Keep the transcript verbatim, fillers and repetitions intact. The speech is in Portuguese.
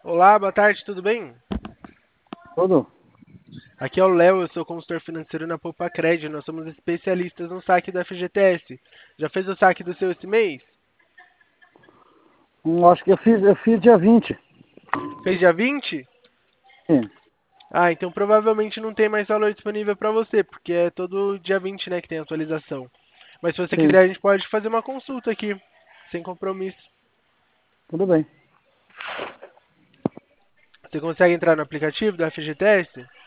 Olá, boa tarde, tudo bem? Tudo? Aqui é o Léo, eu sou consultor financeiro na Poupa Cred. Nós somos especialistas no saque do F G T S. Já fez o saque do seu esse mês? Hum, acho que eu fiz, eu fiz dia vinte. Fez dia vinte? Sim, Ah, então provavelmente não tem mais valor disponível para você, porque é todo dia vinte, né, que tem atualização. Mas se você sim, quiser, a gente pode fazer uma consulta aqui, sem compromisso. tudo bem. Você consegue entrar no aplicativo do F G T S?